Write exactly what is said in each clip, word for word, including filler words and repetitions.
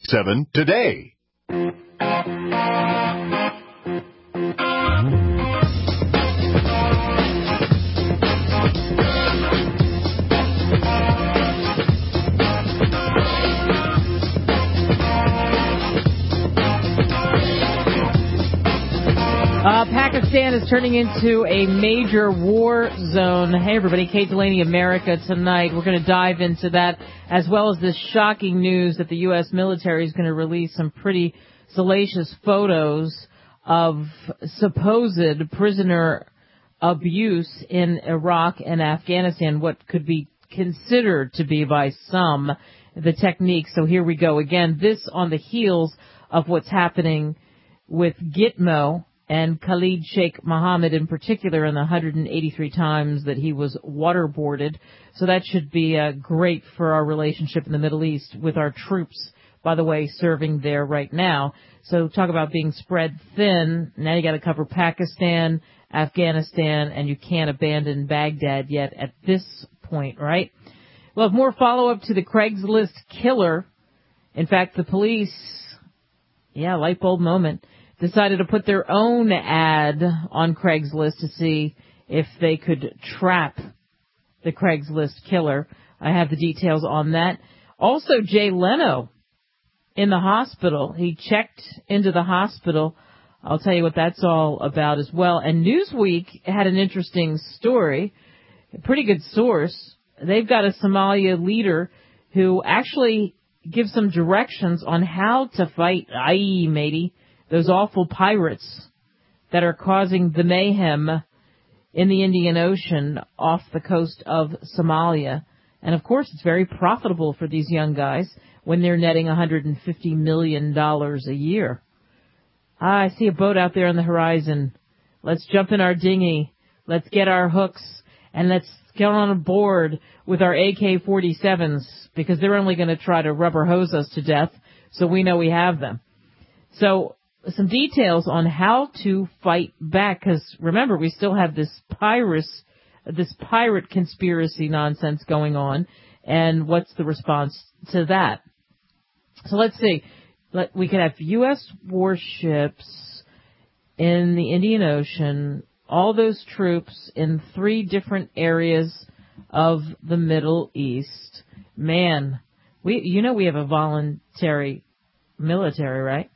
seven today. Uh, Pakistan is turning into a major war zone. Hey, everybody. Kate Delaney, America Tonight. We're going to dive into that, as well as this shocking news that the U S military is going to release some pretty salacious photos of supposed prisoner abuse in Iraq and Afghanistan, what could be considered to be by some the technique. So here we go again. This on the heels of what's happening with Gitmo and Khalid Sheikh Mohammed in particular, in the one hundred eighty-three times that he was waterboarded. So that should be uh, great for our relationship in the Middle East with our troops, by the way, serving there right now. So talk about being spread thin. Now you got to cover Pakistan, Afghanistan, and you can't abandon Baghdad yet at this point, right? We'll have more follow-up to the Craigslist killer. In fact, the police, yeah, light bulb moment, decided to put their own ad on Craigslist to see if they could trap the Craigslist killer. I have the details on that. Also, Jay Leno in the hospital. He checked into the hospital. I'll tell you what that's all about as well. And Newsweek had an interesting story, a pretty good source. They've got a Somalia leader who actually gives some directions on how to fight, aye, matey, those awful pirates that are causing the mayhem in the Indian Ocean off the coast of Somalia. And, of course, it's very profitable for these young guys when they're netting one hundred fifty million dollars a year. Ah, I see a boat out there on the horizon. Let's jump in our dinghy. Let's get our hooks, and let's get on board with our A K forty-sevens, because they're only going to try to rubber hose us to death, so we know we have them. So some details on how to fight back, because remember, we still have this pirates, this pirate conspiracy nonsense going on, and what's the response to that? So let's see. Let, we could have U S warships in the Indian Ocean, all those troops in three different areas of the Middle East. Man, we you know we have a voluntary military, right?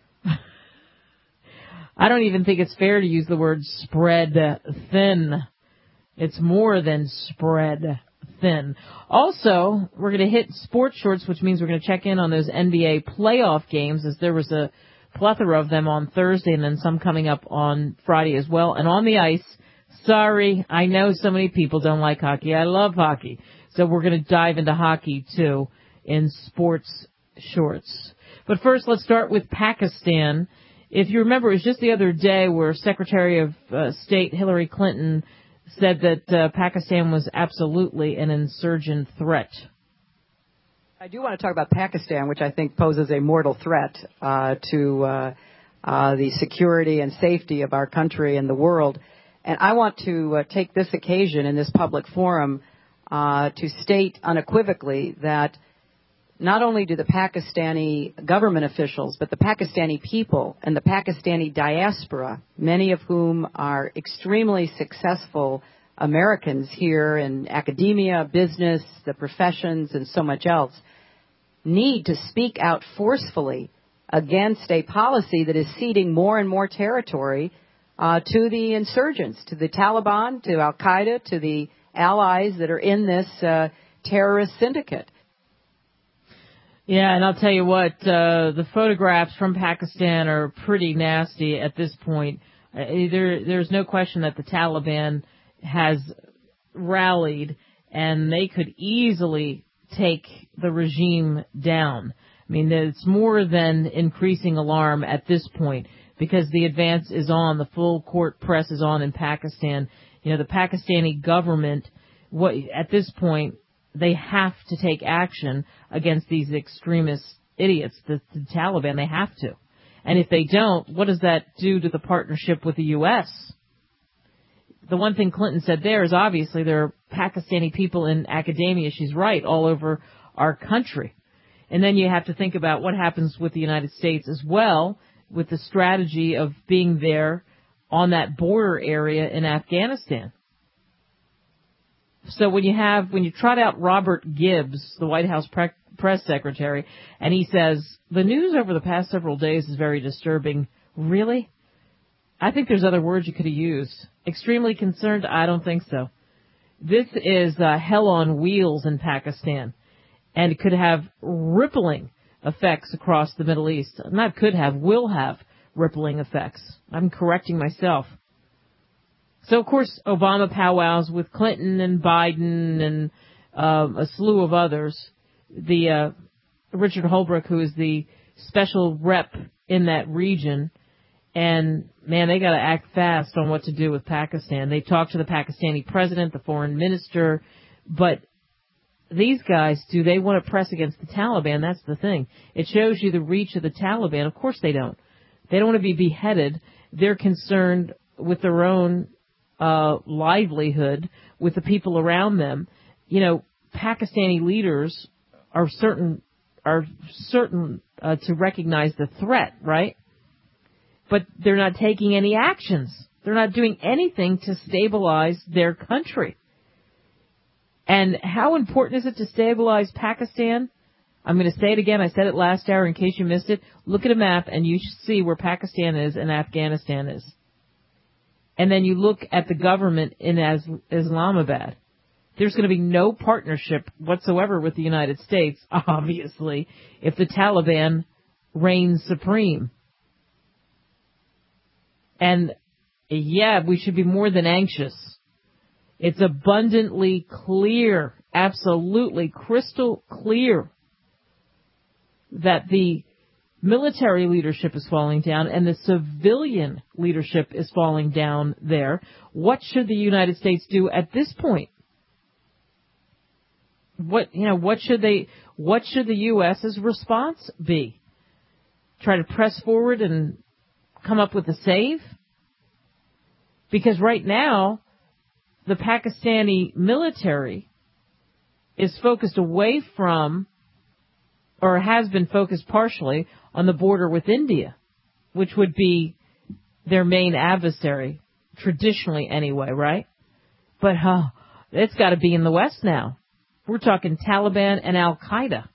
I don't even think it's fair to use the word spread thin. It's more than spread thin. Also, we're going to hit sports shorts, which means we're going to check in on those N B A playoff games, as there was a plethora of them on Thursday and then some coming up on Friday as well. And on the ice, sorry, I know so many people don't like hockey. I love hockey. So we're going to dive into hockey, too, in sports shorts. But first, let's start with Pakistan. If you remember, it was just the other day where Secretary of uh, State Hillary Clinton said that uh, Pakistan was absolutely an insurgent threat. I do want to talk about Pakistan, which I think poses a mortal threat uh, to uh, uh, the security and safety of our country and the world. And I want to uh, take this occasion in this public forum uh, to state unequivocally that not only do the Pakistani government officials, but the Pakistani people and the Pakistani diaspora, many of whom are extremely successful Americans here in academia, business, the professions, and so much else, need to speak out forcefully against a policy that is ceding more and more territory uh, to the insurgents, to the Taliban, to Al-Qaeda, to the allies that are in this uh, terrorist syndicate. Yeah, and I'll tell you what, uh, the photographs from Pakistan are pretty nasty at this point. Uh, there, there's no question that the Taliban has rallied, and they could easily take the regime down. I mean, it's more than increasing alarm at this point, because the advance is on, the full court press is on in Pakistan. You know, the Pakistani government, what at this point, they have to take action against these extremist idiots, the, the Taliban. They have to. And if they don't, what does that do to the partnership with the U S? The one thing Clinton said there is obviously there are Pakistani people in academia, she's right, all over our country. And then you have to think about what happens with the United States as well, with the strategy of being there on that border area in Afghanistan. So when you have, when you trot out Robert Gibbs, the White House pre- press secretary, and he says, the news over the past several days is very disturbing. Really? I think there's other words you could have used. Extremely concerned? I don't think so. This is uh, hell on wheels in Pakistan, and it could have rippling effects across the Middle East. Not could have, will have rippling effects. I'm correcting myself. So, of course, Obama powwows with Clinton and Biden and um, a slew of others. The uh, Richard Holbrooke, who is the special rep in that region, and, man, they got to act fast on what to do with Pakistan. They talk to the Pakistani president, the foreign minister, but these guys, do they want to press against the Taliban? That's the thing. It shows you the reach of the Taliban. Of course they don't. They don't want to be beheaded. They're concerned with their own uh livelihood, with the people around them. You know, Pakistani leaders are certain are certain uh, to recognize the threat, right? But they're not taking any actions. They're not doing anything to stabilize their country. And how important is it to stabilize Pakistan? I'm going to say it again. I said it last hour in case you missed it. Look at a map and you see where Pakistan is and Afghanistan is. And then you look at the government in Islamabad. There's going to be no partnership whatsoever with the United States, obviously, if the Taliban reigns supreme. And, yeah, we should be more than anxious. It's abundantly clear, absolutely crystal clear, that the military leadership is falling down and the civilian leadership is falling down there. What should the United States do at this point? What, you know, what should they, what should the U S's response be? Try to press forward and come up with a save? Because right now, the Pakistani military is focused away from, or has been focused partially, on the border with India, which would be their main adversary, traditionally anyway, right? But uh, it's got to be in the West now. We're talking Taliban and Al-Qaeda.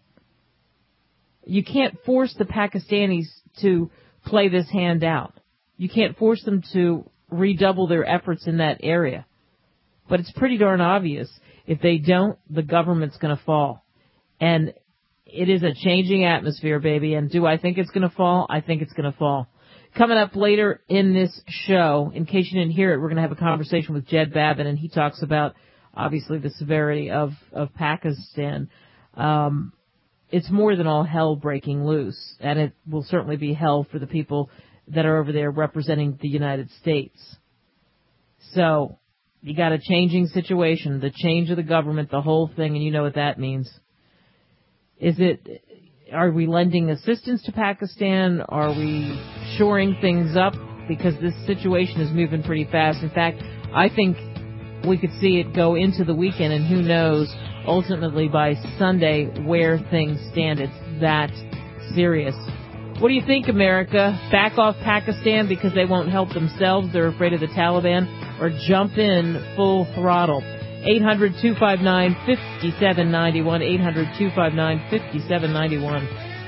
You can't force the Pakistanis to play this hand out. You can't force them to redouble their efforts in that area. But it's pretty darn obvious. If they don't, the government's going to fall. And it is a changing atmosphere, baby. And do I think it's going to fall? I think it's going to fall. Coming up later in this show, in case you didn't hear it, we're going to have a conversation with Jed Babin, and he talks about, obviously, the severity of, of Pakistan. Um, it's more than all hell breaking loose, and it will certainly be hell for the people that are over there representing the United States. So you got a changing situation, the change of the government, the whole thing, and you know what that means. Is it, are we lending assistance to Pakistan? Are we shoring things up? Because this situation is moving pretty fast. In fact, I think we could see it go into the weekend, and who knows, ultimately by Sunday, where things stand. It's that serious. What do you think, America? Back off Pakistan because they won't help themselves, they're afraid of the Taliban, or jump in full throttle? eight hundred, two five nine, five seven nine one, eight hundred, two five nine, five seven nine one.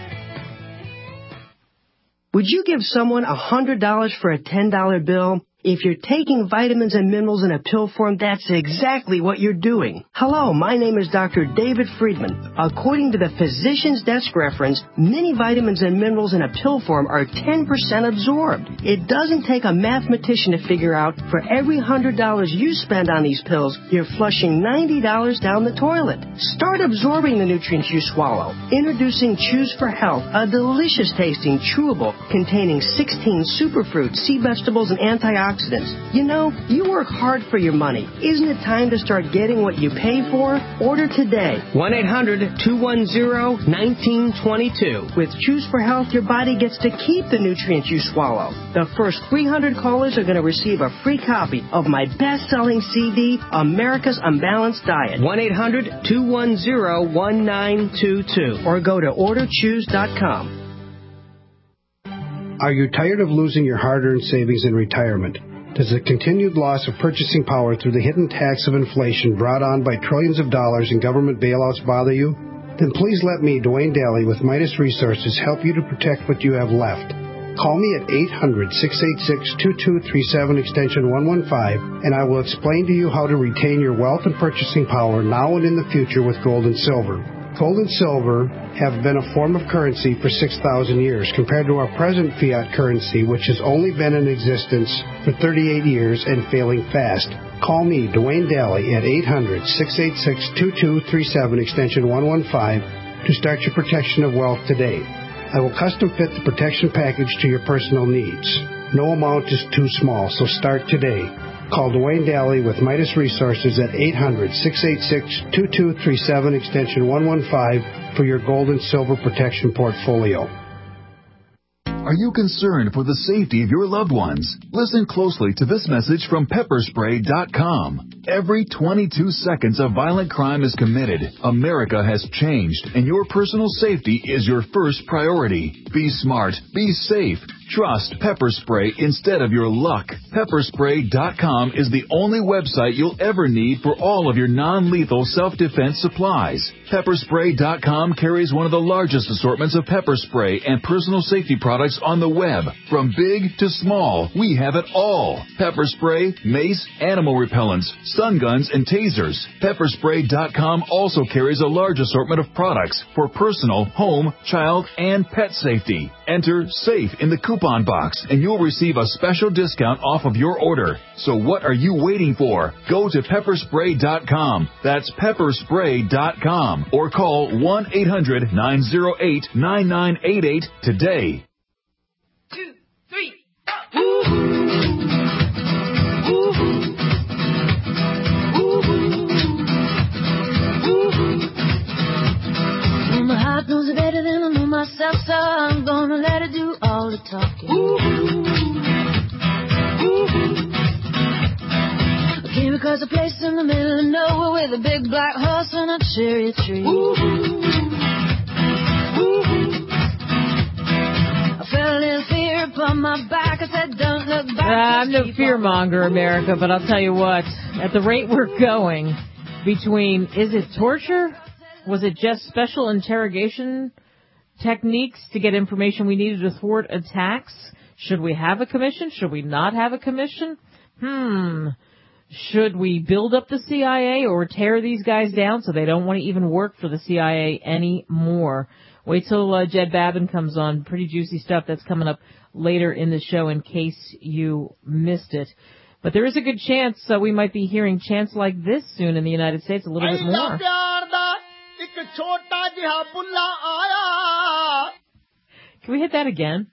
Would you give someone one hundred dollars for a ten dollar bill? If you're taking vitamins and minerals in a pill form, that's exactly what you're doing. Hello, my name is Doctor David Friedman. According to the Physician's Desk reference, many vitamins and minerals in a pill form are ten percent absorbed. It doesn't take a mathematician to figure out for every one hundred dollars you spend on these pills, you're flushing ninety dollars down the toilet. Start absorbing the nutrients you swallow. Introducing Choose for Health, a delicious tasting chewable containing sixteen superfruits, sea vegetables, and antioxidants antioxidants. You know, you work hard for your money. Isn't it time to start getting what you pay for? Order today. one eight hundred two one zero one nine two two. With Choose for Health, your body gets to keep the nutrients you swallow. The first three hundred callers are going to receive a free copy of my best-selling C D, America's Unbalanced Diet. one eight hundred two one zero one nine two two. Or go to order choose dot com. Are you tired of losing your hard-earned savings in retirement? Does the continued loss of purchasing power through the hidden tax of inflation brought on by trillions of dollars in government bailouts bother you? Then please let me, Dwayne Daly with Midas Resources, help you to protect what you have left. Call me at eight hundred, six eight six, two two three seven, extension one one five, and I will explain to you how to retain your wealth and purchasing power now and in the future with gold and silver. Gold and silver have been a form of currency for six thousand years compared to our present fiat currency, which has only been in existence for thirty-eight years and failing fast. Call me, Dwayne Daly, at eight hundred, six eight six, two two three seven, extension one one five, to start your protection of wealth today. I will custom fit the protection package to your personal needs. No amount is too small, so start today. Call Dwayne Daly with Midas Resources at eight hundred, six eight six, two two three seven, extension one one five for your gold and silver protection portfolio. Are you concerned for the safety of your loved ones? Listen closely to this message from pepper spray dot com. Every twenty-two seconds a violent crime is committed. America has changed, and your personal safety is your first priority. Be smart. Be safe. Trust Pepper Spray instead of your luck. pepper spray dot com is the only website you'll ever need for all of your non-lethal self-defense supplies. pepper spray dot com carries one of the largest assortments of pepper spray and personal safety products on the web. From big to small, we have it all. Pepper spray, mace, animal repellents, stun guns, and tasers. pepper spray dot com also carries a large assortment of products for personal, home, child, and pet safety. Enter SAFE in the coupon box, and you'll receive a special discount off of your order. So what are you waiting for? Go to pepper spray dot com. That's pepper spray dot com. Or call one eight hundred nine oh eight nine nine eight eight today. Two, three, go! Ooh. My heart knows it better than I know myself, so I'm gonna let it do all the talking. Ooh, ooh. I came across a place in the middle of nowhere with a big black horse and a cherry tree. Ooh, ooh. I felt a little fear upon my back. I said, don't look back. Uh, I'm no fearmonger, America, but I'll tell you what, at the rate we're going, between, is it torture? Was it just special interrogation techniques to get information we needed to thwart attacks? Should we have a commission? Should we not have a commission? Hmm. Should we build up the C I A or tear these guys down so they don't want to even work for the C I A anymore? Wait till uh, Jed Babin comes on. Pretty juicy stuff that's coming up later in the show in case you missed it. But there is a good chance uh, we might be hearing chants like this soon in the United States, a little bit more. Can we hit that again?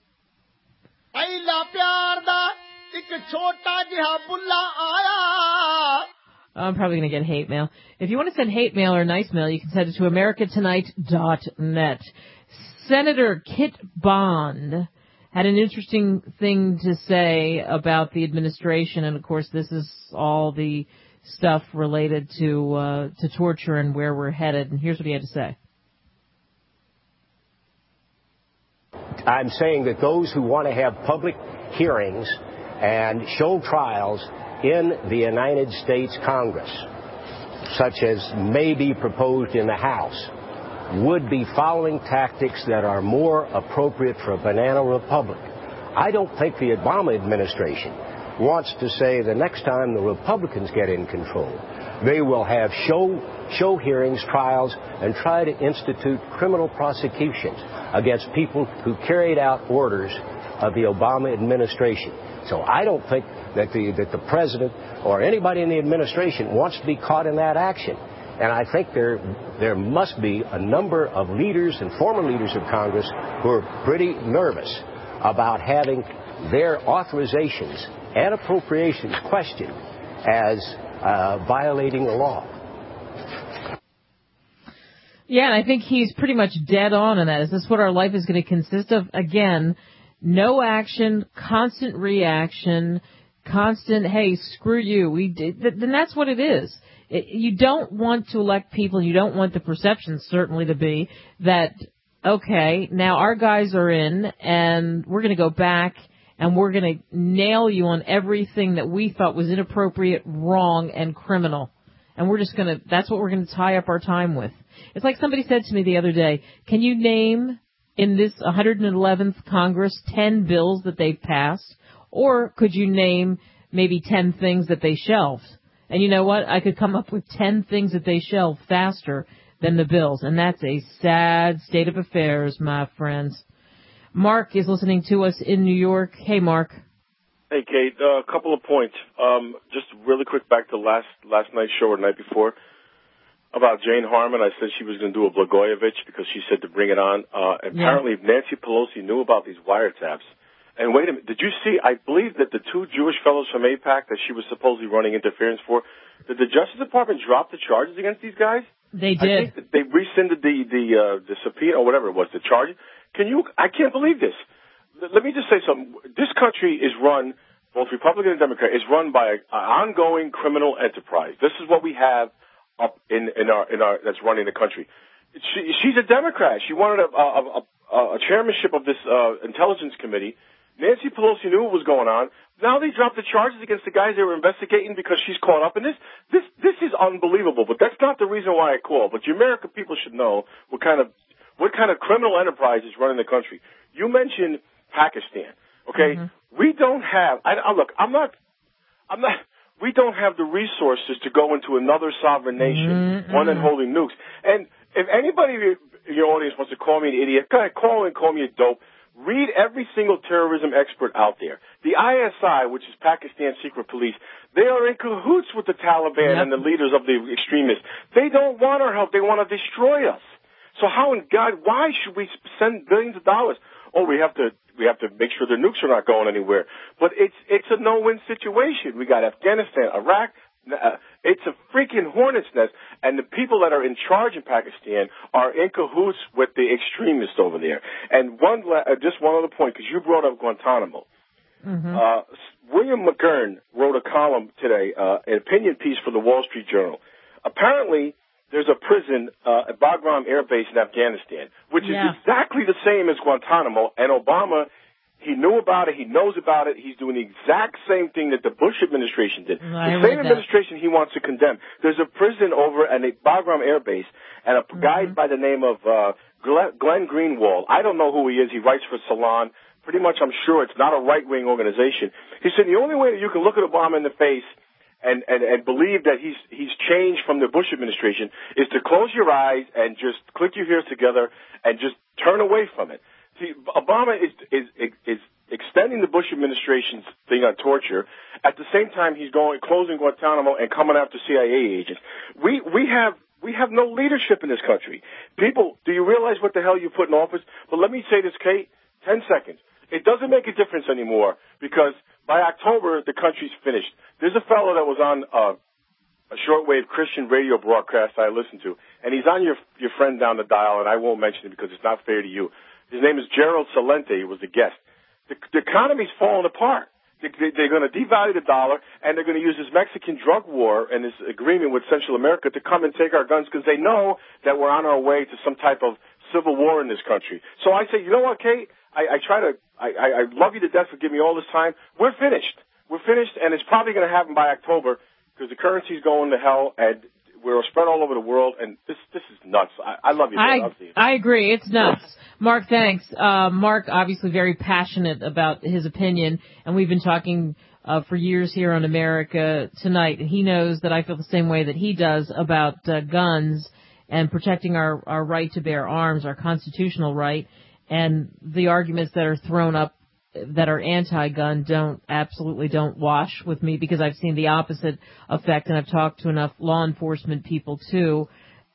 I'm probably going to get hate mail. If you want to send hate mail or nice mail, you can send it to america tonight dot net. Senator Kit Bond had an interesting thing to say about the administration, and of course this is all the stuff related to uh, to torture and where we're headed. And here's what he had to say. I'm saying that those who want to have public hearings and show trials in the United States Congress, such as may be proposed in the House, would be following tactics that are more appropriate for a banana republic. I don't think the Obama administration wants to say the next time the Republicans get in control, they will have show show hearings, trials, and try to institute criminal prosecutions against people who carried out orders of the Obama administration. So I don't think that the that the president or anybody in the administration wants to be caught in that action. And I think there there must be a number of leaders and former leaders of Congress who are pretty nervous about having their authorizations and appropriations questioned as uh, violating the law. Yeah, and I think he's pretty much dead on in that. Is this what our life is going to consist of? Again, no action, constant reaction, constant, hey, screw you. We did. Then that's what it is. It, you don't want to elect people. You don't want the perception, certainly, to be that, okay, now our guys are in, and we're going to go back, and we're going to nail you on everything that we thought was inappropriate, wrong, and criminal. And we're just going to, that's what we're going to tie up our time with. It's like somebody said to me the other day, can you name in this one hundred eleventh Congress ten bills that they've passed? Or could you name maybe ten things that they shelved? And you know what? I could come up with ten things that they shelved faster than the bills. And that's a sad state of affairs, my friends. Mark is listening to us in New York. Hey, Mark. Hey, Kate. Uh, a couple of points. Um, just really quick back to last last night's show or the night before about Jane Harman. I said she was going to do a Blagojevich because she said to bring it on. Uh, apparently, yeah. Nancy Pelosi knew about these wiretaps. And wait a minute, did you see, I believe that the two Jewish fellows from AIPAC that she was supposedly running interference for, did the Justice Department drop the charges against these guys? They did. I think that they rescinded the, the, uh, the subpoena or whatever it was, the charge. Can you, I can't believe this. Let me just say something. This country is run, both Republican and Democrat, is run by an ongoing criminal enterprise. This is what we have up in, in our, in our, that's running the country. She, she's a Democrat. She wanted a, a, a, a chairmanship of this, uh, intelligence committee. Nancy Pelosi knew what was going on. Now they dropped the charges against the guys they were investigating because she's caught up in this. This, this is unbelievable, but that's not the reason why I called. But the American people should know what kind of, what kind of criminal enterprise is running the country. You mentioned Pakistan, okay? Mm-hmm. We don't have, I, I look, I'm not, I'm not, we don't have the resources to go into another sovereign nation, mm-hmm. one and holding nukes. And if anybody in your audience wants to call me an idiot, go ahead, call and call me a dope. Read every single terrorism expert out there. The I S I, which is Pakistan's secret police, they are in cahoots with the Taliban yep. and the leaders of the extremists. They don't want our help. They want to destroy us. So how in God, why should we send billions of dollars? Oh, we have to, we have to make sure the nukes are not going anywhere. But it's, it's a no-win situation. We got Afghanistan, Iraq. Uh, it's a freaking hornet's nest, and the people that are in charge in Pakistan are in cahoots with the extremists over there. And one, uh, just one other point, because you brought up Guantanamo. Mm-hmm. Uh, William McGurn wrote a column today, uh, an opinion piece for the Wall Street Journal. Apparently, there's a prison uh, at Bagram Air Base in Afghanistan, which yeah. is exactly the same as Guantanamo, and Obama. He knew about it. He knows about it. He's doing the exact same thing that the Bush administration did. I the same administration he wants to condemn. There's a prison over at a Bagram Air Base, and a mm-hmm. guy by the name of uh, Glenn Greenwald. I don't know who he is. He writes for Salon. Pretty much, I'm sure it's not a right-wing organization. He said the only way that you can look at Obama in the face and, and, and believe that he's he's changed from the Bush administration is to close your eyes and just click your heels together and just turn away from it. See, Obama is, is is extending the Bush administration's thing on torture. At the same time, he's going closing Guantanamo and coming after C I A agents. We we have we have no leadership in this country. People, do you realize what the hell you put in office? But let me say this, Kate. Ten seconds. It doesn't make a difference anymore because by October the country's finished. There's a fellow that was on uh, a shortwave Christian radio broadcast I listened to, and he's on your your friend down the dial, and I won't mention it because it's not fair to you. His name is Gerald Salente. He was a guest. The, the economy's falling apart. They, they, they're going to devalue the dollar, and they're going to use this Mexican drug war and this agreement with Central America to come and take our guns because they know that we're on our way to some type of civil war in this country. So I say, you know what, Kate? I, I try to, I, I, I love you to death for giving me all this time. We're finished. We're finished, and it's probably going to happen by October because the currency's going to hell, and we're spread all over the world, and this this is nuts. I, I love you. I, you. I agree. It's nuts. Mark, thanks. Uh, Mark, obviously very passionate about his opinion, and we've been talking uh, for years here on America Tonight. And he knows that I feel the same way that he does about uh, guns and protecting our, our right to bear arms, our constitutional right, and the arguments that are thrown up that are anti-gun don't absolutely don't wash with me because I've seen the opposite effect, and I've talked to enough law enforcement people too.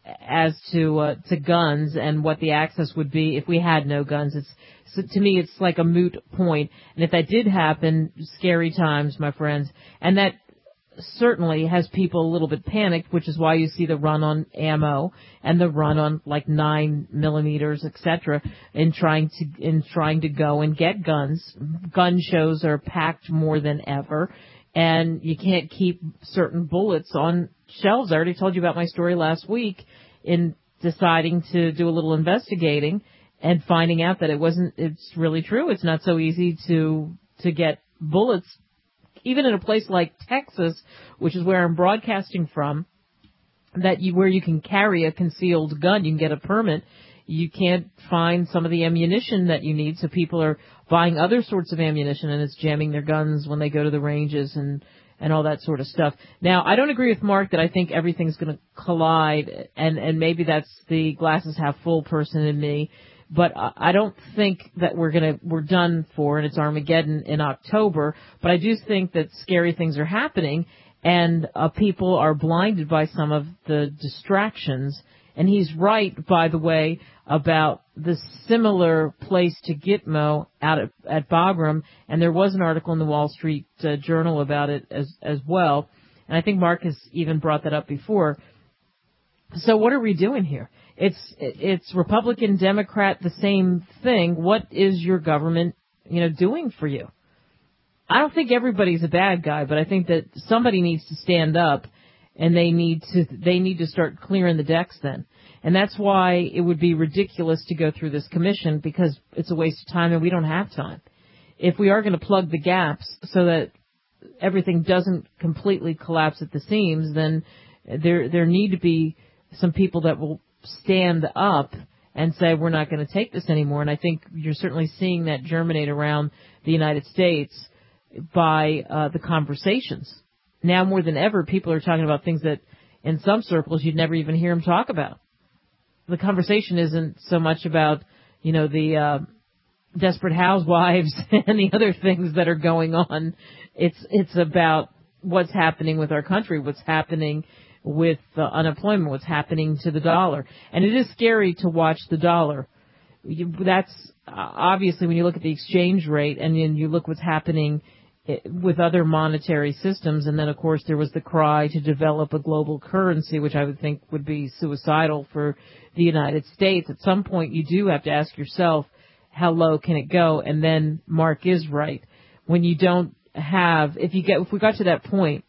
as to uh, to guns and what the access would be if we had no guns. It's so to me, it's like a moot point. And if that did happen, scary times, my friends. And that certainly has people a little bit panicked, which is why you see the run on ammo and the run on like nine millimeters, et cetera, in trying to in trying to go and get guns. Gun shows are packed more than ever, and you can't keep certain bullets on shelves. I already told you about my story last week in deciding to do a little investigating and finding out that it wasn't. It's really true. It's not so easy to to get bullets. Even in a place like Texas, which is where I'm broadcasting from, that you, where you can carry a concealed gun, you can get a permit, you can't find some of the ammunition that you need, so people are buying other sorts of ammunition, and it's jamming their guns when they go to the ranges and, and all that sort of stuff. Now, I don't agree with Mark that I think everything's going to collide, and, and maybe that's the glasses half full person in me. But I don't think that we're gonna we're done for, and it's Armageddon in October. But I do think that scary things are happening, and uh, people are blinded by some of the distractions. And he's right, by the way, about the similar place to Gitmo out at, at Bagram. And there was an article in the Wall Street uh, Journal about it as as well. And I think Mark has even brought that up before. So what are we doing here? It's it's Republican, Democrat, the same thing. What is your government, you know, doing for you? I don't think everybody's a bad guy, but I think that somebody needs to stand up, and they need to they need to start clearing the decks then. And that's why it would be ridiculous to go through this commission, because it's a waste of time and we don't have time. If we are going to plug the gaps so that everything doesn't completely collapse at the seams, then there there need to be some people that will stand up and say we're not going to take this anymore. And I think you're certainly seeing that germinate around the United States by uh, the conversations. Now more than ever, people are talking about things that in some circles you'd never even hear them talk about. The conversation isn't so much about, you know, the uh, Desperate Housewives and the other things that are going on. It's it's about what's happening with our country, what's happening with uh, unemployment, what's happening to the dollar. And it is scary to watch the dollar. You, that's uh, obviously when you look at the exchange rate and then you look what's happening it, with other monetary systems. And then, of course, there was the cry to develop a global currency, which I would think would be suicidal for the United States. At some point, you do have to ask yourself, how low can it go? And then Mark is right. When you don't have, if you get, if we got to that point,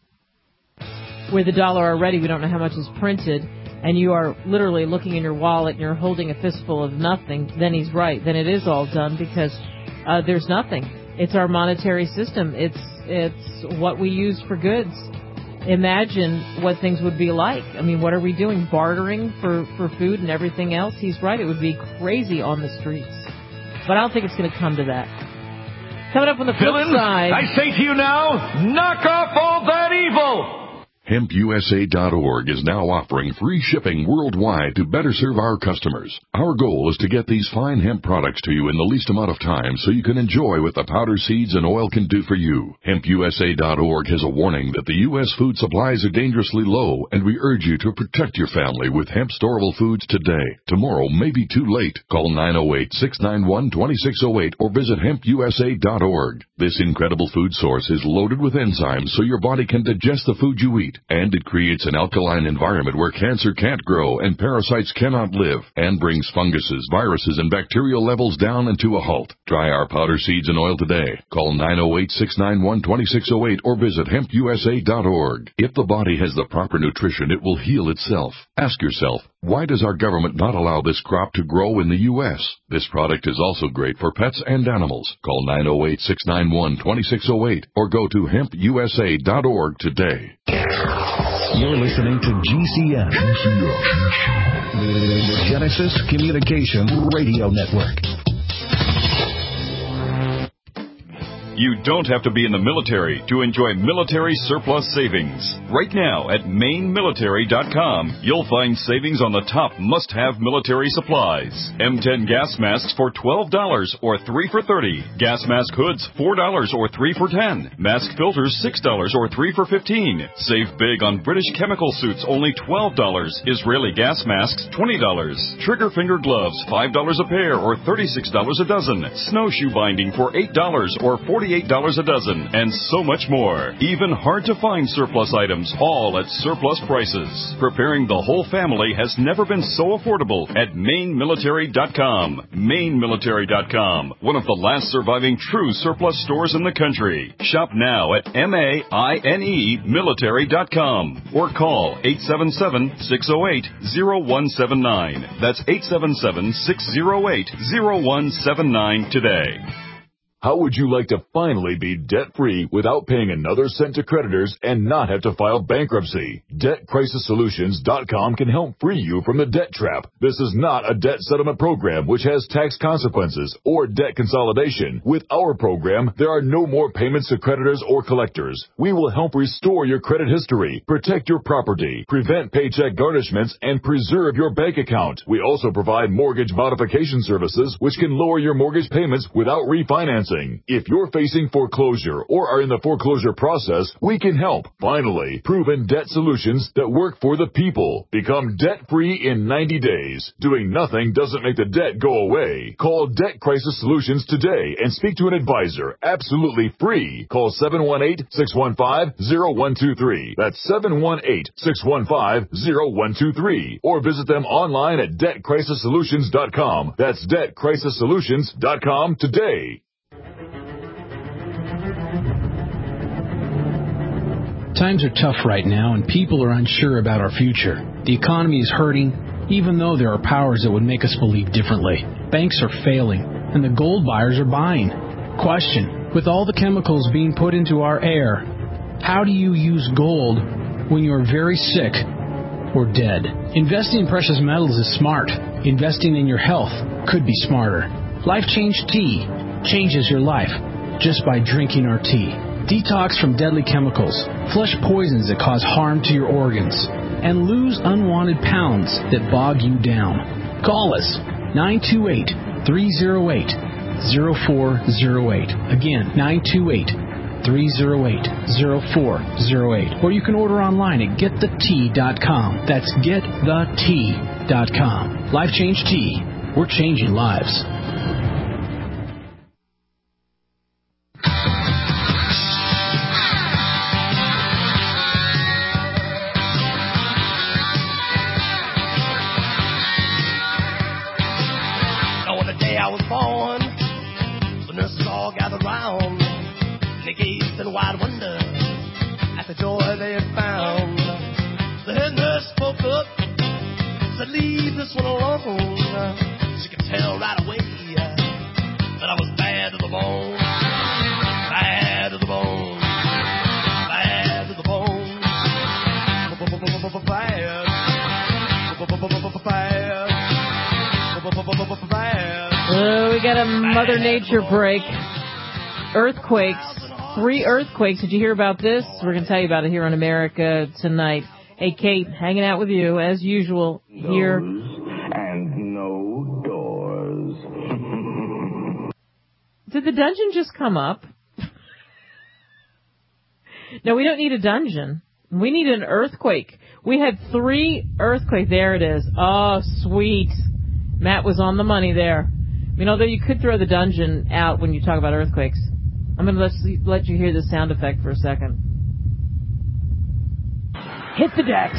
where the dollar already, we don't know how much is printed, and you are literally looking in your wallet and you're holding a fistful of nothing, then he's right. Then it is all done because uh, there's nothing. It's our monetary system. It's it's what we use for goods. Imagine what things would be like. I mean, what are we doing? Bartering for, for food and everything else? He's right. It would be crazy on the streets. But I don't think it's going to come to that. Coming up on the flip Villains, side. I say to you now, knock off all that evil! Hemp U S A dot org is now offering free shipping worldwide to better serve our customers. Our goal is to get these fine hemp products to you in the least amount of time so you can enjoy what the powder, seeds, and oil can do for you. Hemp U S A dot org has a warning that the U S food supplies are dangerously low, and we urge you to protect your family with hemp storable foods today. Tomorrow may be too late. Call nine oh eight, six nine one, two six oh eight or visit hemp U S A dot org. This incredible food source is loaded with enzymes so your body can digest the food you eat. And it creates an alkaline environment where cancer can't grow and parasites cannot live, and brings funguses, viruses, and bacterial levels down and to a halt. Try our powder, seeds, and oil today. Call nine oh eight, six nine one, two six oh eight or visit hemp U S A dot org. If the body has the proper nutrition, it will heal itself. Ask yourself, why does our government not allow this crop to grow in the U S? This product is also great for pets and animals. Call nine oh eight, six nine one, two six oh eight or go to hemp U S A dot org today. You're listening to G C N, G C N. The Genesis Communication Radio Network. You don't have to be in the military to enjoy military surplus savings. Right now at Maine Military dot com, you'll find savings on the top must-have military supplies. M ten gas masks for twelve dollars or three for thirty dollars. Gas mask hoods four dollars or three for ten dollars. Mask filters six dollars or three for fifteen dollars. Save big on British chemical suits, only twelve dollars. Israeli gas masks, twenty dollars. Trigger finger gloves, five dollars a pair or thirty-six dollars a dozen. Snowshoe binding for eight dollars or forty-eight dollars a dozen. And so much more. Even hard-to-find surplus items, all at surplus prices. Preparing the whole family has never been so affordable at Maine Military dot com. Maine Military dot com, one of the last surviving true surplus stores in the country. Shop now at M A I N E Military dot com or call eight seven seven, six oh eight, oh one seven nine. That's eight seven seven, six oh eight, oh one seven nine today. How would you like to finally be debt-free without paying another cent to creditors and not have to file bankruptcy? Debt Crisis Solutions dot com can help free you from the debt trap. This is not a debt settlement program which has tax consequences or debt consolidation. With our program, there are no more payments to creditors or collectors. We will help restore your credit history, protect your property, prevent paycheck garnishments, and preserve your bank account. We also provide mortgage modification services which can lower your mortgage payments without refinancing. If you're facing foreclosure or are in the foreclosure process, we can help. Finally, proven debt solutions that work for the people. Become debt-free in ninety days. Doing nothing doesn't make the debt go away. Call Debt Crisis Solutions today and speak to an advisor. Absolutely free. Call seven one eight, six one five, oh one two three. That's seven one eight, six one five, oh one two three. Or visit them online at Debt Crisis Solutions dot com. That's Debt Crisis Solutions dot com today. Times are tough right now, and people are unsure about our future. The economy is hurting, even though there are powers that would make us believe differently. Banks are failing, and the gold buyers are buying. Question: with all the chemicals being put into our air, how do you use gold when you are very sick or dead? Investing in precious metals is smart. Investing in your health could be smarter. Life Change Tea changes your life just by drinking our tea. Detox from deadly chemicals, flush poisons that cause harm to your organs, and lose unwanted pounds that bog you down. Call us, nine two eight, three oh eight, oh four oh eight. Again, nine two eight, three oh eight, oh four oh eight. Or you can order online at get the tea dot com. That's get the tea dot com. Life Change Tea. We're changing lives. Mother Nature break. Earthquakes. Three earthquakes. Did you hear about this? We're going to tell you about it here on America Tonight. Hey, Kate, hanging out with you as usual here. And no doors. Did the dungeon just come up? No, we don't need a dungeon. We need an earthquake. We had three earthquakes. There it is. Oh, sweet. Matt was on the money there. You know, though you could throw the dungeon out when you talk about earthquakes. I'm going to let, let you hear the sound effect for a second. Hit the decks.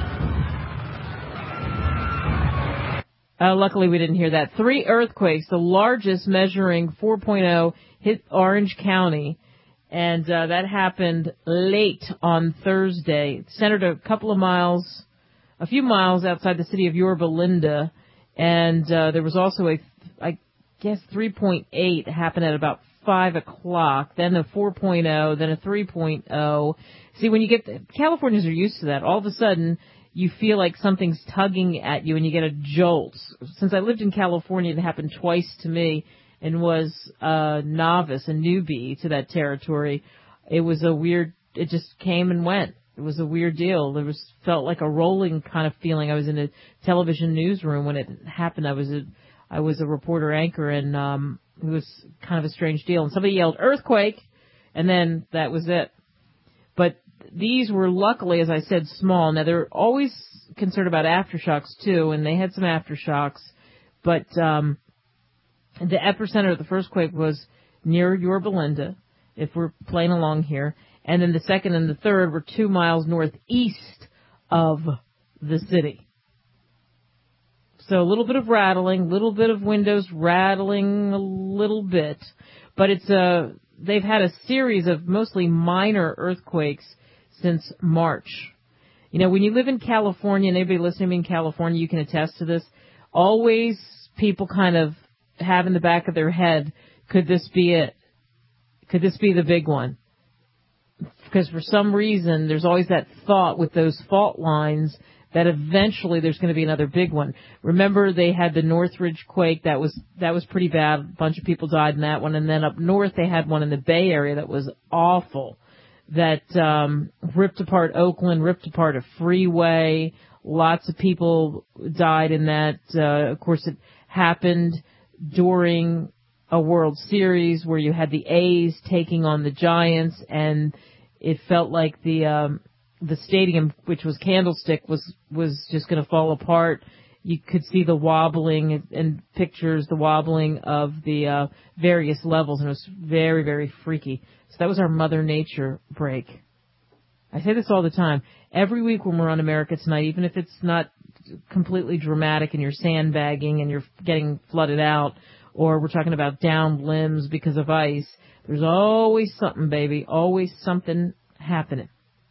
Uh, luckily, we didn't hear that. Three earthquakes, the largest measuring four point oh, hit Orange County. And uh, that happened late on Thursday. Centered a couple of miles, a few miles outside the city of Yorba Linda. And uh, there was also a, I guess, three point eight happened at about five o'clock, then a four point oh, then a three point oh. See, when you get, the, Californians are used to that. All of a sudden, you feel like something's tugging at you and you get a jolt. Since I lived in California, it happened twice to me. and was a novice, a newbie to that territory, it was a weird, it just came and went. It was a weird deal. There was, felt like a rolling kind of feeling. I was in a television newsroom when it happened. I was a, I was a reporter anchor, and um, it was kind of a strange deal. And somebody yelled, "Earthquake!" And then that was it. But these were luckily, as I said, small. Now, they're always concerned about aftershocks, too, and they had some aftershocks. But um, the epicenter of the first quake was near Yorba Linda, if we're playing along here. And then the second and the third were two miles northeast of the city. So a little bit of rattling, a little bit of windows rattling a little bit. But it's a, they've had a series of mostly minor earthquakes since March. You know, when you live in California, and anybody listening in California, you can attest to this, always people kind of have in the back of their head, could this be it? Could this be the big one? Because for some reason, there's always that thought with those fault lines that eventually there's going to be another big one. Remember, they had the Northridge quake. That was that was pretty bad. A bunch of people died in that one. And then up north, they had one in the Bay Area that was awful, that um, ripped apart Oakland, ripped apart a freeway. Lots of people died in that. Uh, of course, it happened during a World Series where you had the A's taking on the Giants, and it felt like the um, the stadium, which was Candlestick, was was just going to fall apart. You could see the wobbling and pictures, the wobbling of the uh, various levels, and it was very, very freaky. So that was our Mother Nature break. I say this all the time. Every week when we're on America Tonight, even if it's not completely dramatic and you're sandbagging and you're getting flooded out, or we're talking about downed limbs because of ice, there's always something, baby, always something happening.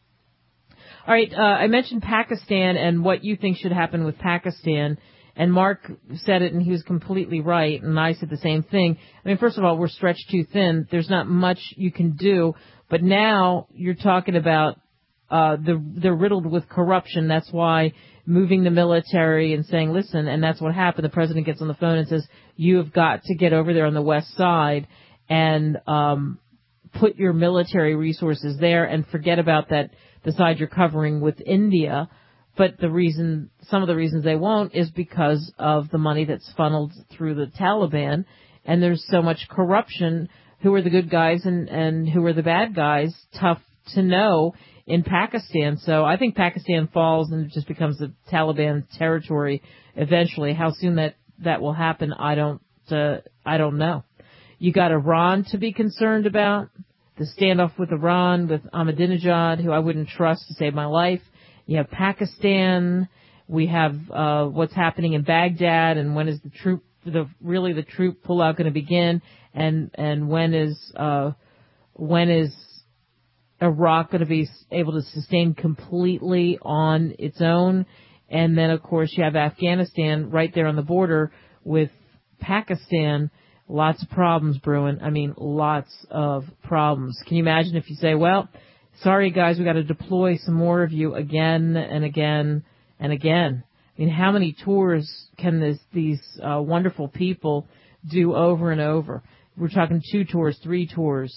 All right, uh, I mentioned Pakistan and what you think should happen with Pakistan, and Mark said it, and he was completely right, and I said the same thing. I mean, first of all, we're stretched too thin. There's not much you can do, but now you're talking about uh, the, they're riddled with corruption. That's why moving the military and saying, listen, and that's what happened. The president gets on the phone and says, you have got to get over there on the west side and um, put your military resources there and forget about that, the side you're covering with India. But the reason, some of the reasons they won't is because of the money that's funneled through the Taliban, and there's so much corruption. Who are the good guys and, and who are the bad guys? Tough to know in Pakistan. So I think Pakistan falls and it just becomes the Taliban territory eventually. How soon that, that will happen, I don't, uh, I don't know. You got Iran to be concerned about, the standoff with Iran, with Ahmadinejad, who I wouldn't trust to save my life. You have Pakistan. We have uh, what's happening in Baghdad, and when is the troop, the really the troop pullout going to begin, and and when is uh, when is Iraq going to be able to sustain completely on its own? And then, of course, you have Afghanistan right there on the border with Pakistan. Lots of problems brewing. I mean, lots of problems. Can you imagine if you say, well, sorry, guys, we got to deploy some more of you again and again and again. I mean, how many tours can this, these uh, wonderful people do over and over? We're talking two tours, three tours.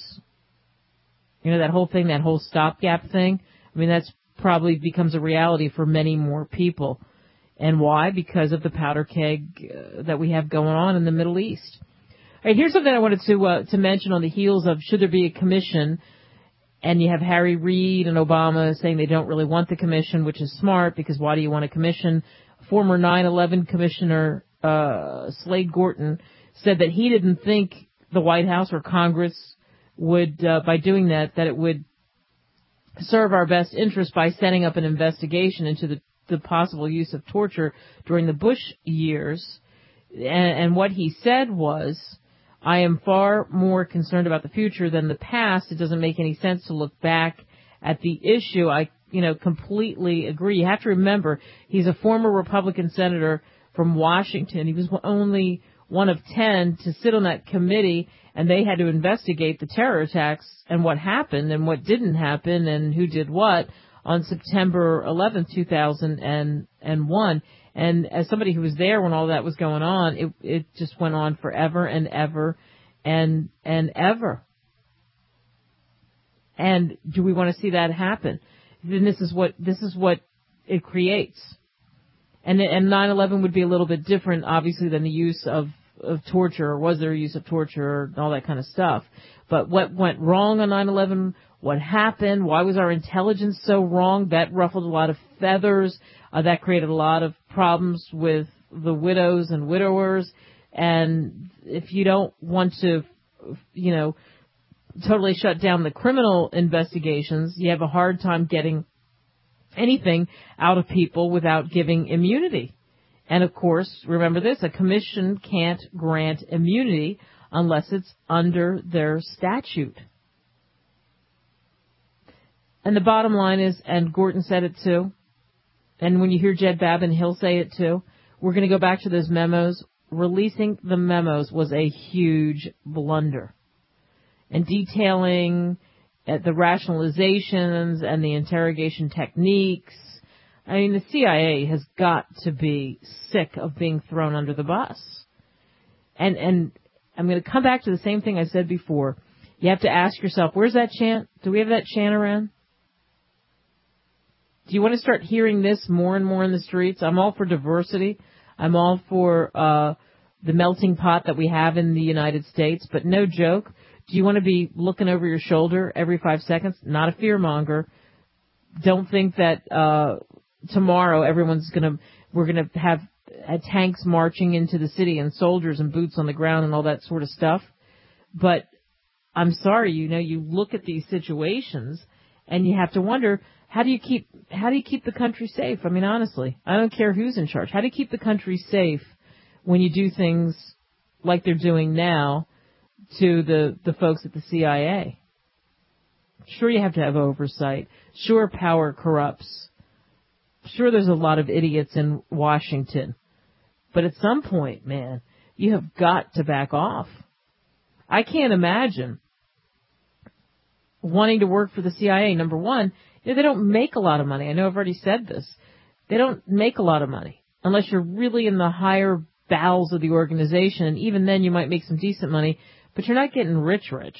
You know, that whole thing, that whole stopgap thing. I mean, that's probably becomes a reality for many more people. And why? Because of the powder keg uh, that we have going on in the Middle East. All right, here's something I wanted to uh, to mention on the heels of should there be a commission. And you have Harry Reid and Obama saying they don't really want the commission, which is smart, because why do you want a commission? Former nine eleven Commissioner uh, Slade Gorton said that he didn't think the White House or Congress would, uh, by doing that, that it would serve our best interest by setting up an investigation into the, the possible use of torture during the Bush years. And, and what he said was, I am far more concerned about the future than the past. It doesn't make any sense to look back at the issue. I, you know, completely agree. You have to remember, he's a former Republican senator from Washington. He was only one of ten to sit on that committee, and they had to investigate the terror attacks and what happened and what didn't happen and who did what on September eleventh, two thousand one. And as somebody who was there when all that was going on, it, it just went on forever and ever and, and ever. And do we want to see that happen? Then this is what, this is what it creates. And, and nine eleven would be a little bit different, obviously, than the use of, of torture, or was there a use of torture, and all that kind of stuff. But what went wrong on nine eleven, what happened, why was our intelligence so wrong? That ruffled a lot of feathers. Uh, that created a lot of problems with the widows and widowers. And if you don't want to, you know, totally shut down the criminal investigations, you have a hard time getting anything out of people without giving immunity. And of course, remember this, a commission can't grant immunity unless it's under their statute. And the bottom line is, and Gorton said it too, and when you hear Jed Babin, he'll say it too, we're going to go back to those memos. Releasing the memos was a huge blunder. And detailing uh, the rationalizations and the interrogation techniques. I mean, the C I A has got to be sick of being thrown under the bus. And, and I'm going to come back to the same thing I said before. You have to ask yourself, where's that chant? Do we have that chant around? Do you want to start hearing this more and more in the streets? I'm all for diversity. I'm all for uh the melting pot that we have in the United States. But no joke. Do you want to be looking over your shoulder every five seconds? Not a fearmonger. Don't think that uh tomorrow everyone's going to, we're going to have uh, tanks marching into the city and soldiers and boots on the ground and all that sort of stuff. But I'm sorry, you know, you look at these situations and you have to wonder, how do you keep, how do you keep the country safe? I mean, honestly, I don't care who's in charge. How do you keep the country safe when you do things like they're doing now to the, the folks at the C I A? Sure, you have to have oversight. Sure, power corrupts. Sure, there's a lot of idiots in Washington. But at some point, man, you have got to back off. I can't imagine wanting to work for the C I A. Number one, you know, they don't make a lot of money. I know I've already said this. They don't make a lot of money unless you're really in the higher bowels of the organization. And even then, you might make some decent money, but you're not getting rich, rich.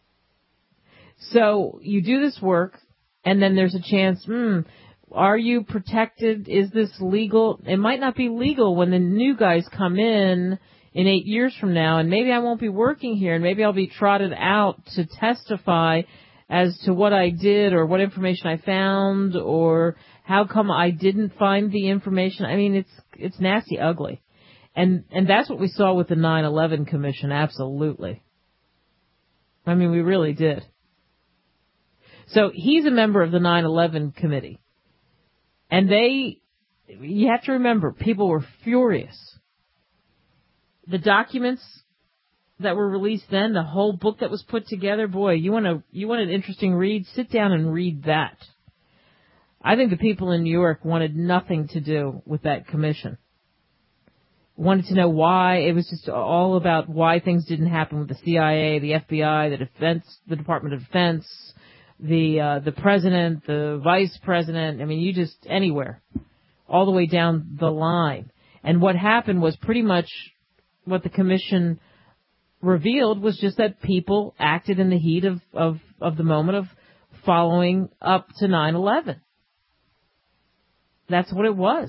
So you do this work, and then there's a chance, hmm, are you protected? Is this legal? It might not be legal when the new guys come in in eight years from now, and maybe I won't be working here, and maybe I'll be trotted out to testify as to what I did or what information I found or how come I didn't find the information. I mean, it's it's nasty ugly. And and that's what we saw with the nine eleven Commission, absolutely. I mean, we really did. So he's a member of the nine eleven committee. And they, you have to remember, people were furious. The documents that were released then, the whole book that was put together, boy, you want to, you want an interesting read? Sit down and read that. I think the people in New York wanted nothing to do with that commission. Wanted to know why. It was just all about why things didn't happen with the C I A, the F B I, the Defense, the Department of Defense, the uh, the president, the vice president. I mean, you just anywhere, all the way down the line. And what happened was pretty much what the commission revealed was just that people acted in the heat of of, of the moment of following up to nine eleven. That's what it was.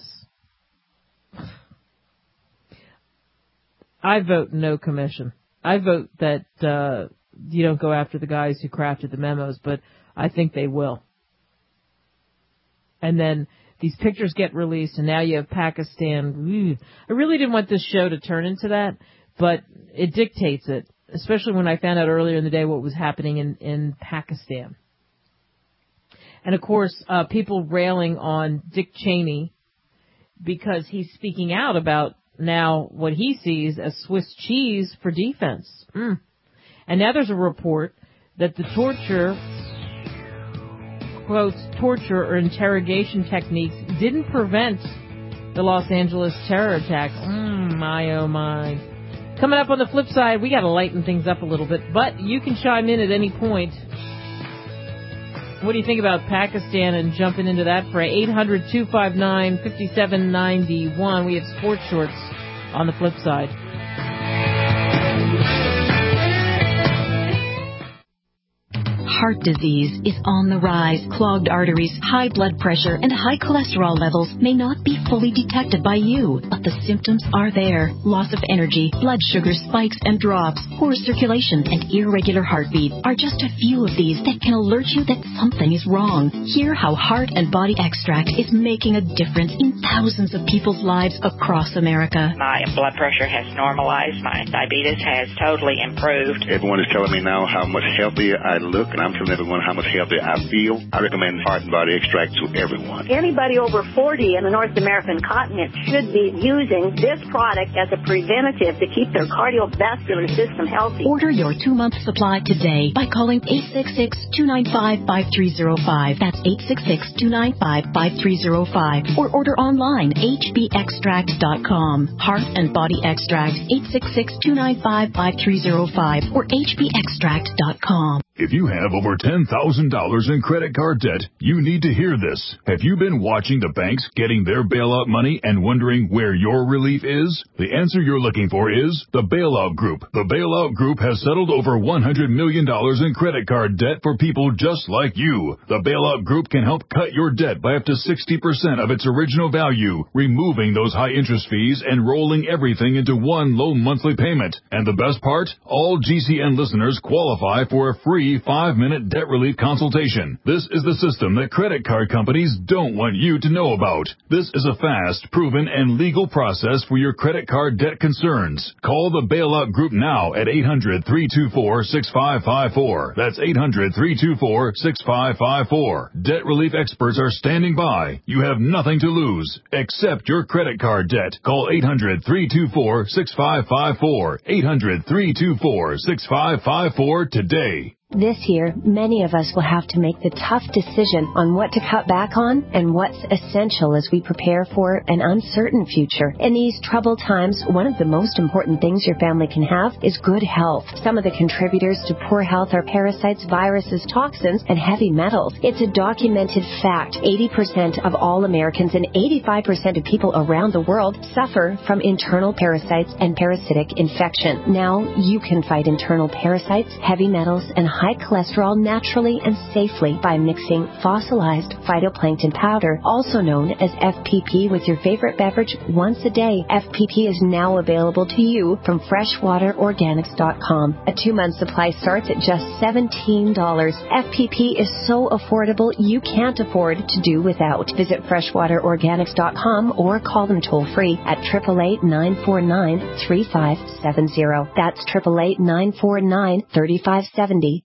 I vote no commission. I vote that uh, you don't go after the guys who crafted the memos, but I think they will. And then these pictures get released, and now you have Pakistan. I really didn't want this show to turn into that, but it dictates it, especially when I found out earlier in the day what was happening in, in Pakistan. And, of course, uh, people railing on Dick Cheney because he's speaking out about now what he sees as Swiss cheese for defense. Mm. And now there's a report that the torture, quotes, torture or interrogation techniques didn't prevent the Los Angeles terror attack. Mm, my, oh, my. Coming up on the flip side, we got to lighten things up a little bit, but you can chime in at any point. What do you think about Pakistan and jumping into that fray? eight hundred, two five nine, five seven nine one. We have sports shorts on the flip side. Heart disease is on the rise. Clogged arteries, high blood pressure, and high cholesterol levels may not be fully detected by you, but the symptoms are there. Loss of energy, blood sugar spikes and drops, poor circulation, and irregular heartbeat are just a few of these that can alert you that something is wrong. Hear how Heart and Body Extract is making a difference in thousands of people's lives across America. My blood pressure has normalized. My diabetes has totally improved. Everyone is telling me now how much healthier I look, and I'm telling everyone how much healthier I feel. I recommend Heart and Body Extract to everyone. Anybody over forty in the North American continent should be using this product as a preventative to keep their cardiovascular system healthy. Order your two-month supply today by calling eight six six, two nine five, five three zero five. That's eight six six, two nine five, five three zero five. Or order online, h b extract dot com. Heart and Body Extract, eight six six, two nine five, five three zero five or h b extract dot com. If you have over ten thousand dollars in credit card debt, you need to hear this. Have you been watching the banks getting their bailout money and wondering where your relief is? The answer you're looking for is the Bailout Group. The Bailout Group has settled over one hundred million dollars in credit card debt for people just like you. The Bailout Group can help cut your debt by up to sixty percent of its original value, removing those high interest fees and rolling everything into one low monthly payment. And the best part? All G C N listeners qualify for a free five-minute debt relief consultation. This is the system that credit card companies don't want you to know about. This is a fast, proven, and legal process for your credit card debt concerns. Call the Bailout Group now at eight hundred, three two four, six five five four. That's eight hundred, three two four, six five five four. Debt relief experts are standing by. You have nothing to lose, except your credit card debt. Call eight hundred, three two four, six five five four. eight hundred, three two four, six five five four today. This year, many of us will have to make the tough decision on what to cut back on and what's essential as we prepare for an uncertain future. In these troubled times, one of the most important things your family can have is good health. Some of the contributors to poor health are parasites, viruses, toxins, and heavy metals. It's a documented fact. eighty percent of all Americans and eighty-five percent of people around the world suffer from internal parasites and parasitic infection. Now, you can fight internal parasites, heavy metals, and high cholesterol naturally and safely by mixing fossilized phytoplankton powder, also known as F P P, with your favorite beverage once a day. F P P is now available to you from freshwater organics dot com. A two-month supply starts at just seventeen dollars. F P P is so affordable you can't afford to do without. Visit freshwater organics dot com or call them toll-free at eight eight eight, nine four nine, three five seven zero. That's eight eight eight, nine four nine, three five seven zero.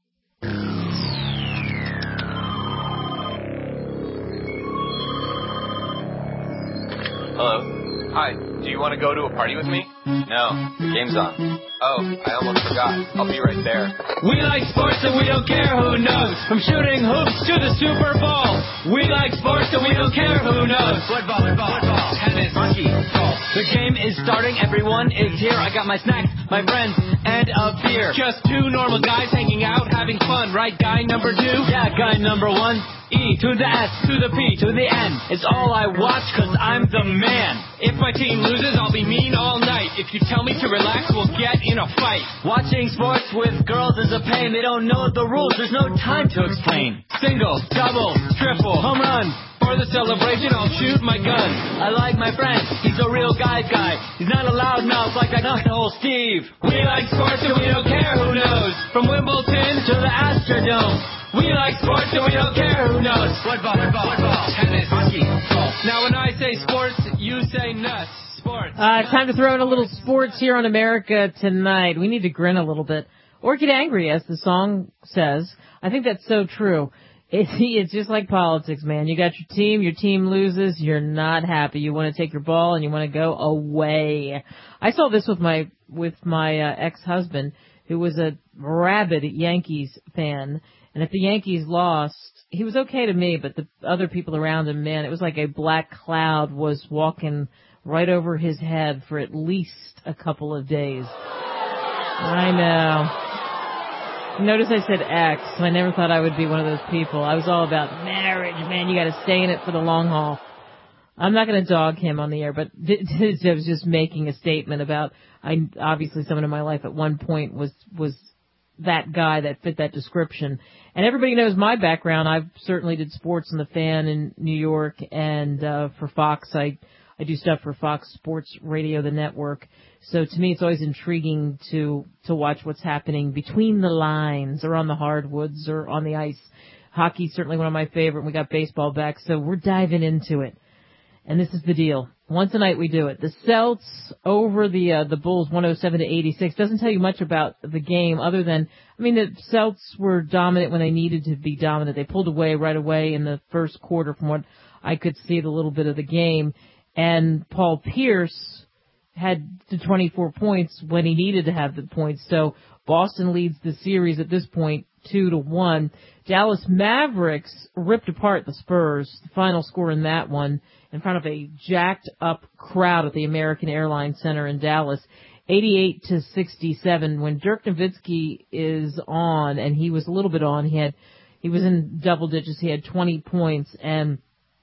Hello. Hi. Do you want to go to a party with me? No. Game's on. Oh, I almost forgot. I'll be right there. We like sports and we don't care who knows. From shooting hoops to the Super Bowl. We like sports and we don't care who knows. Football, football, football, tennis, hockey, golf. The game is starting. Everyone is here. I got my snacks, my friends, and a beer. Just two normal guys hanging out, having fun. Right, guy number two? Yeah, guy number one. E to the S to the P to the N. It's all I watch cause I'm the man. If my team loses, I'll be mean all night. If you tell me to relax, we'll get in a fight. Watching sports with girls is a pain. They don't know the rules. There's no time to explain. Single, double, triple, home run. For the celebration, I'll shoot my gun. I like my friend. He's a real guy guy. He's not a loudmouth like I knocked the whole Steve. We like sports and we don't care who knows. From Wimbledon to the Astrodome. We like sports and we don't care who knows. Football, football, football, tennis, hockey, golf. Now when I say sports, you say nuts. Sports. Uh, time to throw in a little sports here on America Tonight. We need to grin a little bit. Or get angry, as the song says. I think that's so true. It's, it's just like politics, man. You got your team, your team loses, you're not happy. You want to take your ball and you want to go away. I saw this with my, with my uh, ex-husband, who was a rabid Yankees fan. And if the Yankees lost, he was okay to me, but the other people around him, man, it was like a black cloud was walking right over his head for at least a couple of days. I know. Notice I said ex. I never thought I would be one of those people. I was all about marriage, man. You got to stay in it for the long haul. I'm not going to dog him on the air, but I was just making a statement about, I obviously someone in my life at one point was was that guy that fit that description. And everybody knows my background. I certainly did sports in the Fan in New York, and uh, for Fox, I I do stuff for Fox Sports Radio, the network. So to me, it's always intriguing to to watch what's happening between the lines, or on the hardwoods, or on the ice. Hockey's certainly one of my favorite. We got baseball back, so we're diving into it. And this is the deal. Once a night we do it. The Celts over the uh, the Bulls, one oh seven to eighty-six. Doesn't tell you much about the game other than, I mean, the Celts were dominant when they needed to be dominant. They pulled away right away in the first quarter from what I could see the little bit of the game. And Paul Pierce had the twenty-four points when he needed to have the points. So Boston leads the series at this point two to one. Dallas Mavericks ripped apart the Spurs. The final score in that one, in front of a jacked up crowd at the American Airlines Center in Dallas, eighty-eight to sixty-seven. When Dirk Nowitzki is on, and he was a little bit on, he had, he was in double digits. He had twenty points, and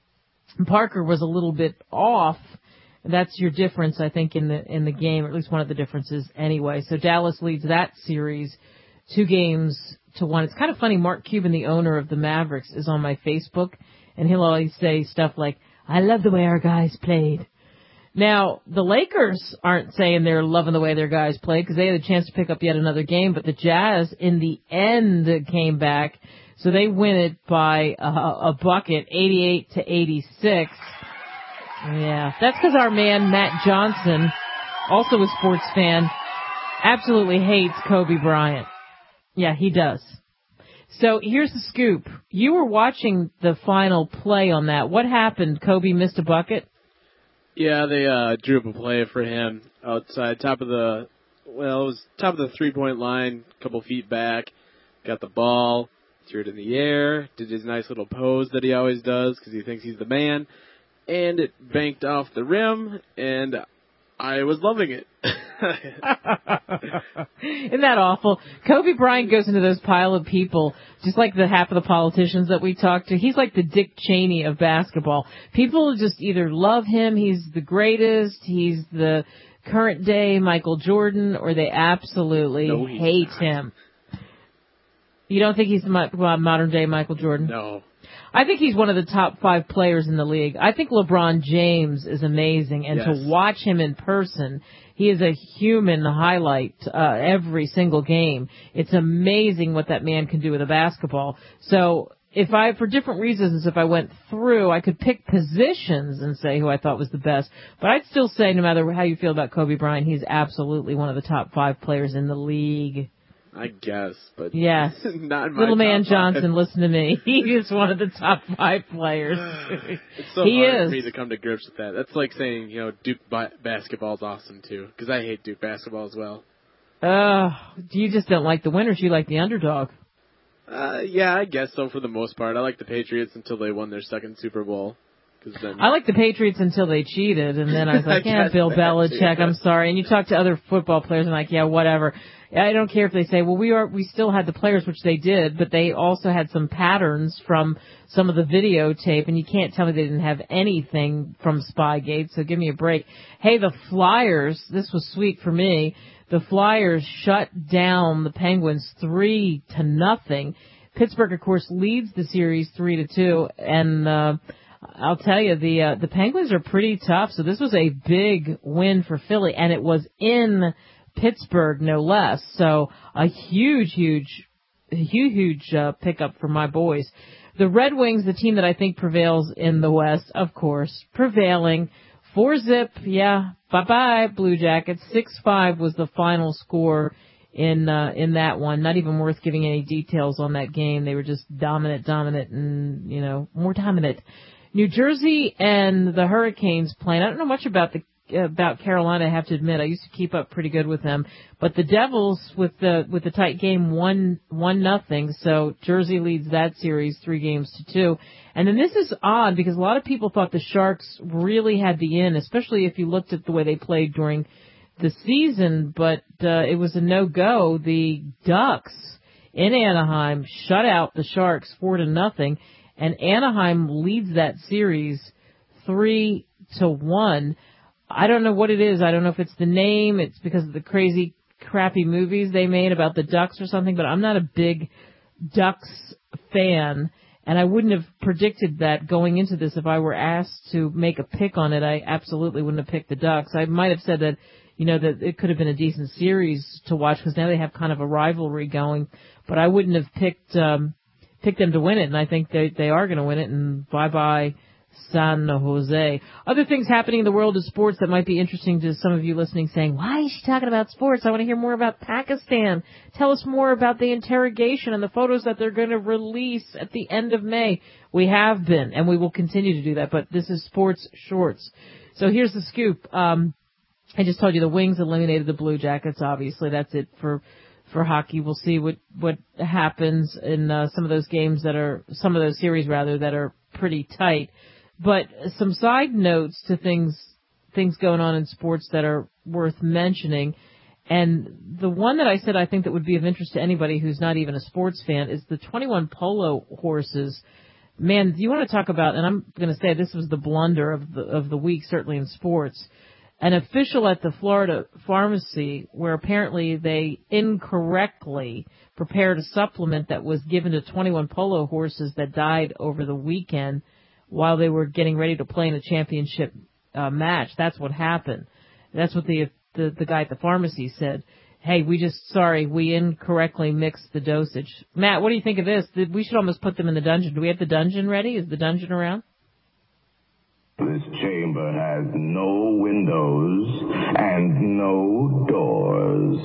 Parker was a little bit off. That's your difference, I think, in the in the game, or at least one of the differences anyway. So Dallas leads that series two games to one. It's kind of funny. Mark Cuban, the owner of the Mavericks, is on my Facebook, and he'll always say stuff like, I love the way our guys played. Now, the Lakers aren't saying they're loving the way their guys played because they had a chance to pick up yet another game, but the Jazz in the end came back, so they win it by a, a bucket, eighty-eight to eighty-six. Yeah, that's because our man Matt Johnson, also a sports fan, absolutely hates Kobe Bryant. Yeah, he does. So here's the scoop. You were watching the final play on that. What happened? Kobe missed a bucket? Yeah, they uh, drew up a play for him outside, top of the, well, it was top of the three-point line, a couple feet back, got the ball, threw it in the air, did his nice little pose that he always does because he thinks he's the man, and it banked off the rim, and I was loving it. Isn't that awful? Kobe Bryant goes into those pile of people, just like the half of the politicians that we talked to. He's like the Dick Cheney of basketball. People just either love him, he's the greatest, he's the current day Michael Jordan, or they absolutely no, he's hate not. him. You don't think he's the modern day Michael Jordan? No. I think he's one of the top five players in the league. I think LeBron James is amazing, and yes. to watch him in person, he is a human highlight uh, every single game. It's amazing what that man can do with a basketball. So if I, for different reasons, if I went through, I could pick positions and say who I thought was the best. But I'd still say, no matter how you feel about Kobe Bryant, he's absolutely one of the top five players in the league. I guess, but yes. not in my Little man top Johnson, five. listen to me. He is one of the top five players. It's so he hard is. for me to come to grips with that. That's like saying, you know, Duke ba- basketball is awesome too, because I hate Duke basketball as well. Uh, you just don't like the winners. You like the underdog. Uh, yeah, I guess so for the most part. I like the Patriots until they won their second Super Bowl. Cause then I like the Patriots until they cheated, and then I was like, I yeah, Bill Belichick, too. I'm sorry. And you talk to other football players, and like, yeah, whatever. I don't care if they say, well, we are, we still had the players, which they did, but they also had some patterns from some of the videotape, and you can't tell me they didn't have anything from Spygate, so give me a break. Hey, the Flyers, this was sweet for me. The Flyers shut down the Penguins three to nothing. Pittsburgh, of course, leads the series three to two, and uh I'll tell you, the uh, the Penguins are pretty tough, so this was a big win for Philly, and it was in Pittsburgh, no less. So a huge, huge, huge, huge uh, pickup for my boys. The Red Wings, the team that I think prevails in the West, of course, prevailing. Four zip, yeah, bye-bye, Blue Jackets. six five was the final score in uh, in that one. Not even worth giving any details on that game. They were just dominant, dominant, and, you know, more dominant. New Jersey and the Hurricanes playing. I don't know much about the about Carolina, I have to admit. I used to keep up pretty good with them. But the Devils, with the with the tight game, won one nothing. So Jersey leads that series three games to two. And then this is odd because a lot of people thought the Sharks really had the in, especially if you looked at the way they played during the season. But uh, it was a no-go. The Ducks in Anaheim, shut out the Sharks four to nothing, and Anaheim leads that series three to one. I don't know what it is. I don't know if it's the name. It's because of the crazy, crappy movies they made about the Ducks or something, but I'm not a big Ducks fan, and I wouldn't have predicted that going into this if I were asked to make a pick on it. I absolutely wouldn't have picked the Ducks. I might have said that, you know, that it could have been a decent series to watch because now they have kind of a rivalry going, but I wouldn't have picked um, picked them to win it, and I think they they are going to win it, and bye-bye San Jose. Other things happening in the world of sports that might be interesting to some of you listening, saying, why is she talking about sports? I want to hear more about Pakistan. Tell us more about the interrogation and the photos that they're going to release at the end of May. We have been, and we will continue to do that, but this is Sports Shorts. So here's the scoop. Um, I just told you the Wings eliminated the Blue Jackets, obviously. That's it for for hockey. We'll see what, what happens in uh, some of those games that are, some of those series, rather, that are pretty tight. But some side notes to things things going on in sports that are worth mentioning. And the one that I said I think that would be of interest to anybody who's not even a sports fan is the twenty-one polo horses. Man, do you want to talk about, and I'm going to say this was the blunder of the, of the week, certainly in sports. An official at the Florida pharmacy, where apparently they incorrectly prepared a supplement that was given to twenty-one polo horses that died over the weekend while they were getting ready to play in a championship uh, match. That's what happened. That's what the, the the guy at the pharmacy said. Hey, we just, sorry, we incorrectly mixed the dosage. Matt, what do you think of this? We should almost put them in the dungeon. Do we have the dungeon ready? Is the dungeon around? This chamber has no windows and no doors.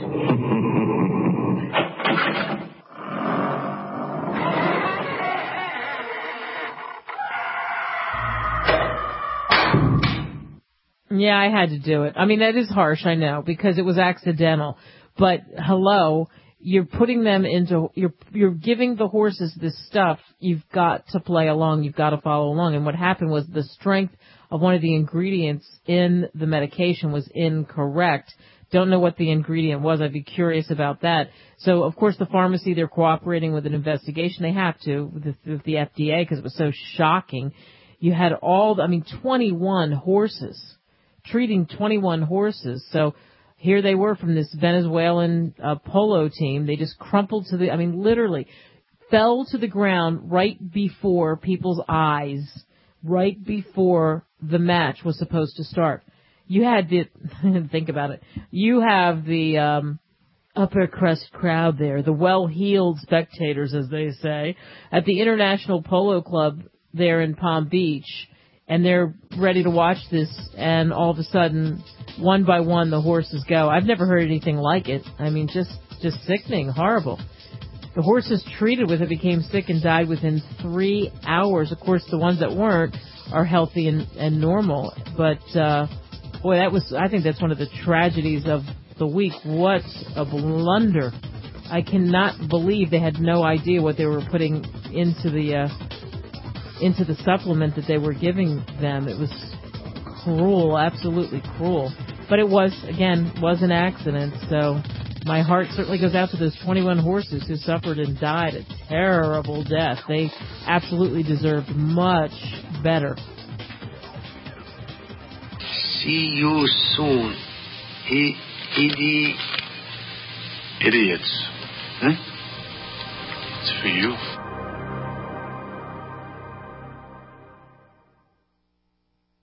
Yeah, I had to do it. I mean, that is harsh, I know, because it was accidental. But hello, you're putting them into, you're you're giving the horses this stuff. You've got to play along. You've got to follow along. And what happened was the strength of one of the ingredients in the medication was incorrect. Don't know what the ingredient was. I'd be curious about that. So, of course, the pharmacy, they're cooperating with an investigation. They have to with the, with the F D A because it was so shocking. You had all, I mean, twenty-one horses, treating twenty-one horses. So here they were from this Venezuelan uh, polo team. They just crumpled to the, I mean, literally fell to the ground right before people's eyes, right before the match was supposed to start. You had to, think about it, you have the um, upper crust crowd there, the well-heeled spectators, as they say, at the International Polo Club there in Palm Beach, and they're ready to watch this, and all of a sudden, one by one, the horses go. I've never heard anything like it. I mean, just, just sickening, horrible. The horses treated with it became sick and died within three hours. Of course, the ones that weren't are healthy and, and normal. But, uh, boy, that was, I think that's one of the tragedies of the week. What a blunder. I cannot believe they had no idea what they were putting into the, uh, into the supplement that they were giving them. It was cruel, absolutely cruel. But it was, again, was an accident, so my heart certainly goes out to those twenty-one horses who suffered and died a terrible death. They absolutely deserved much better. See you soon. He, he, Idiots. Hmm? It's for you.